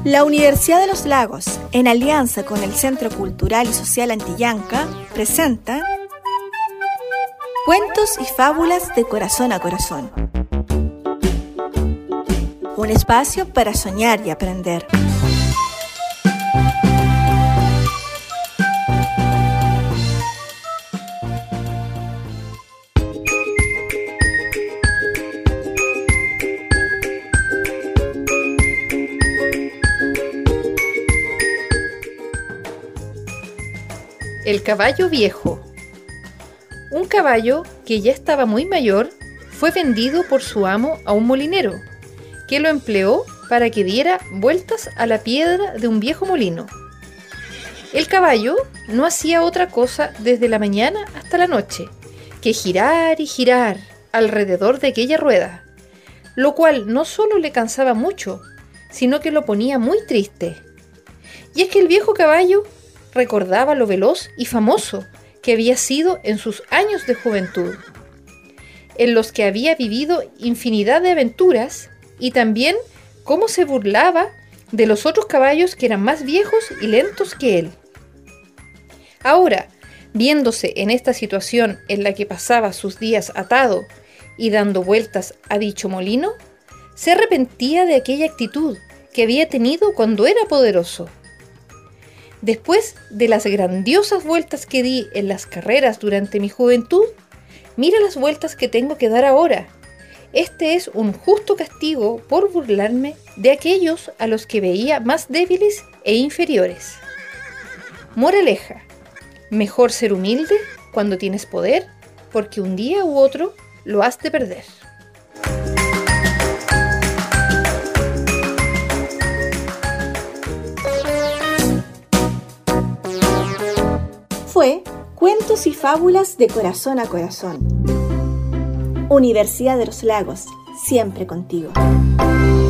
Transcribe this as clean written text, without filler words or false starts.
La Universidad de los Lagos, en alianza con el Centro Cultural y Social Antillanca, presenta Cuentos y Fábulas de Corazón a Corazón. Un espacio para soñar y aprender. El caballo viejo. Un caballo que ya estaba muy mayor fue vendido por su amo a un molinero, que lo empleó para que diera vueltas a la piedra de un viejo molino. El caballo no hacía otra cosa desde la mañana hasta la noche que girar y girar alrededor de aquella rueda, lo cual no solo le cansaba mucho, sino que lo ponía muy triste. Y es que el viejo caballo recordaba lo veloz y famoso que había sido en sus años de juventud, en los que había vivido infinidad de aventuras, y también cómo se burlaba de los otros caballos que eran más viejos y lentos que él. Ahora, viéndose en esta situación en la que pasaba sus días atado y dando vueltas a dicho molino, se arrepentía de aquella actitud que había tenido cuando era poderoso. Después de las grandiosas vueltas que di en las carreras durante mi juventud, mira las vueltas que tengo que dar ahora. Este es un justo castigo por burlarme de aquellos a los que veía más débiles e inferiores. Moraleja: mejor ser humilde cuando tienes poder, porque un día u otro lo has de perder. Fue Cuentos y Fábulas de Corazón a Corazón. Universidad de los Lagos, siempre contigo.